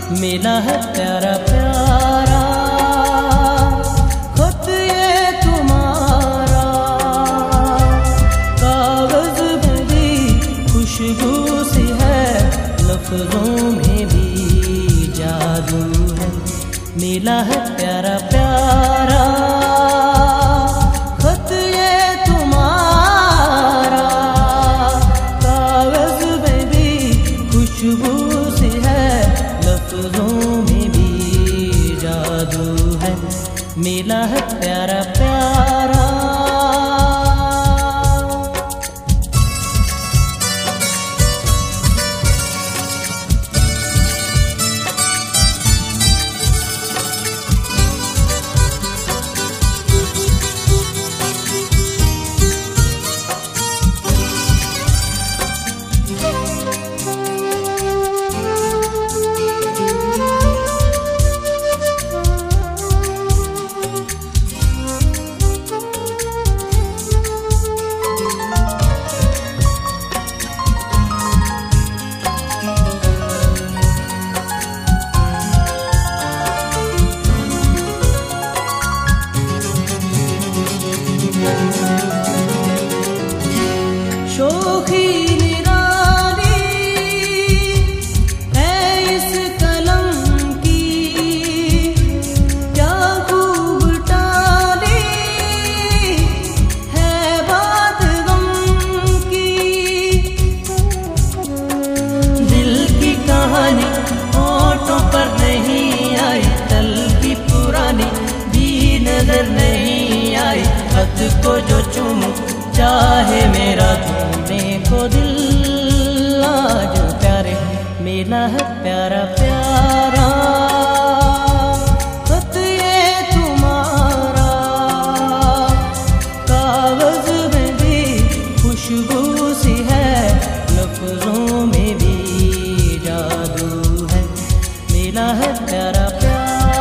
मिला है प्यारा प्यारा खत ये तुम्हारा। कागज में भी खुशबू सी है, लफ्जों में भी जादू है। मिला है प्यारा प्यारा खत ये तुम्हारा। कागज में भी खुशबू सी है, लफ्जों में भी जादू है। मिला है प्यारा प्यारा। शोखी निराली है इस कलम की, क्या खूब टाली है बात गम की। दिल की कहानी होठों पर नहीं आई, दिल की पुरानी भी नजर नहीं आई। खत को जो चूमूं चाहे मेरा झूमने को दिल, आज प्यारे मिला है प्यारा प्यारा खत ये तुम्हारा। कागज में भी खुशबू सी है, लफ्जों में भी जादू है। मिला है प्यारा प्यारा।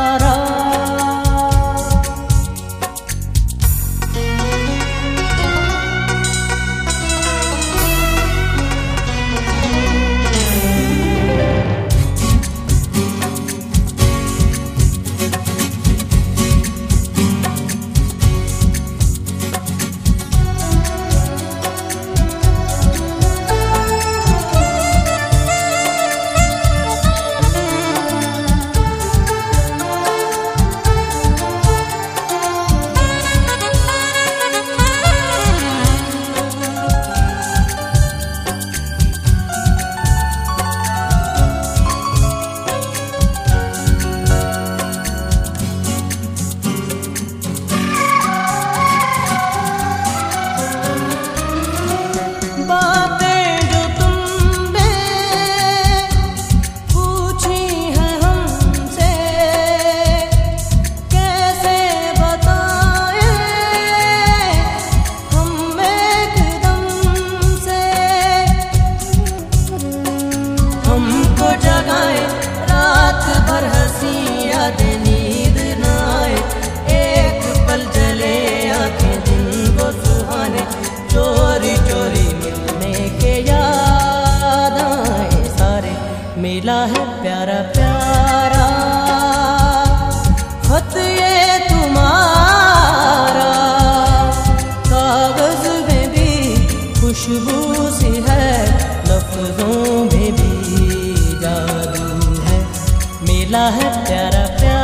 हमको जगाए रात भर हंसी यादें, नींद न आए एक पल जले आंखें दिन वो सुहाने। चोरी चोरी मिलने के याद आए सारे। मिला है प्यारा प्यारा खत ये तुम्हारा। कागज में भी खुशबू सी है, लफ्जों में भी जादू है। मिला है प्यारा प्यारा।